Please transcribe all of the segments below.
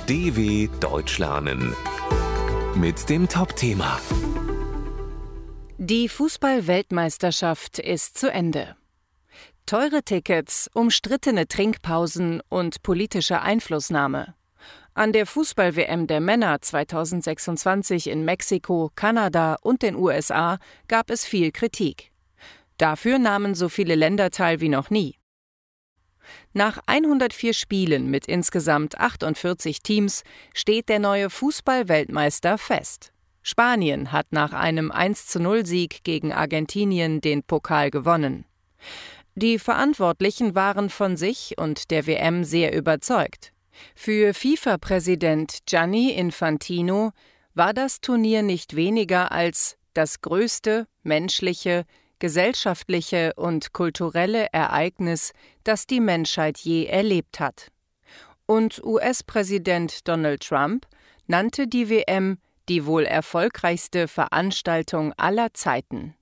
DW Deutsch lernen mit dem Top-Thema. Die Fußball-Weltmeisterschaft ist zu Ende. Teure Tickets, umstrittene Trinkpausen und politische Einflussnahme. An der Fußball-WM der Männer 2026 in Mexiko, Kanada und den USA gab es viel Kritik. Dafür nahmen so viele Länder teil wie noch nie. Nach 104 Spielen mit insgesamt 48 Teams steht der neue Fußball-Weltmeister fest. Spanien hat nach einem 1:0-Sieg gegen Argentinien den Pokal gewonnen. Die Verantwortlichen waren von sich und der WM sehr überzeugt. Für FIFA-Präsident Gianni Infantino war das Turnier nicht weniger als das größte menschliche, gesellschaftliche und kulturelle Ereignis, das die Menschheit je erlebt hat. Und US-Präsident Donald Trump nannte die WM die wohl erfolgreichste Veranstaltung aller Zeiten.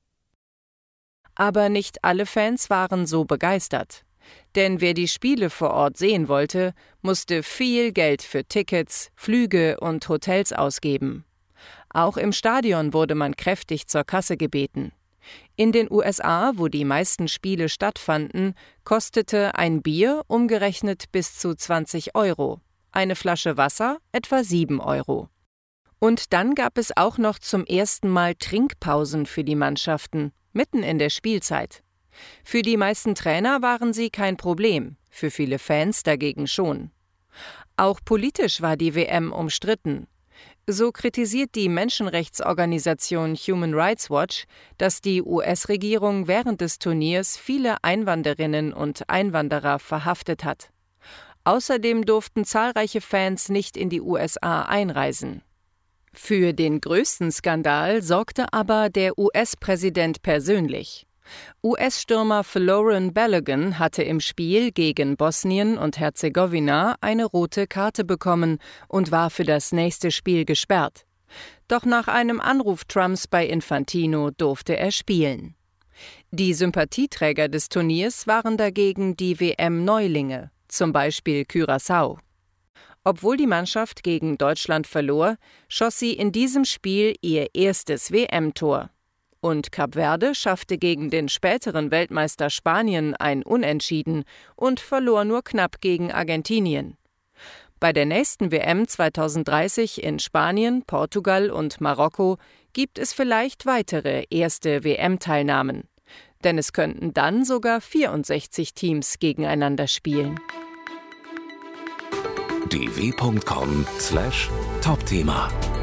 Aber nicht alle Fans waren so begeistert. Denn wer die Spiele vor Ort sehen wollte, musste viel Geld für Tickets, Flüge und Hotels ausgeben. Auch im Stadion wurde man kräftig zur Kasse gebeten. In den USA, wo die meisten Spiele stattfanden, kostete ein Bier umgerechnet bis zu 20 €, eine Flasche Wasser etwa 7 €. Und dann gab es auch noch zum ersten Mal Trinkpausen für die Mannschaften, mitten in der Spielzeit. Für die meisten Trainer waren sie kein Problem, für viele Fans dagegen schon. Auch politisch war die WM umstritten. So kritisiert die Menschenrechtsorganisation Human Rights Watch, dass die US-Regierung während des Turniers viele Einwanderinnen und Einwanderer verhaftet hat. Außerdem durften zahlreiche Fans nicht in die USA einreisen. Für den größten Skandal sorgte aber der US-Präsident persönlich. US-Stürmer Folarin Balogun hatte im Spiel gegen Bosnien und Herzegowina eine rote Karte bekommen und war für das nächste Spiel gesperrt. Doch nach einem Anruf Trumps bei Infantino durfte er spielen. Die Sympathieträger des Turniers waren dagegen die WM-Neulinge, zum Beispiel Curaçao. Obwohl die Mannschaft gegen Deutschland verlor, schoss sie in diesem Spiel ihr erstes WM-Tor. Und Kap Verde schaffte gegen den späteren Weltmeister Spanien ein Unentschieden und verlor nur knapp gegen Argentinien. Bei der nächsten WM 2030 in Spanien, Portugal und Marokko gibt es vielleicht weitere erste WM-Teilnahmen. Denn es könnten dann sogar 64 Teams gegeneinander spielen. dw.com/Topthema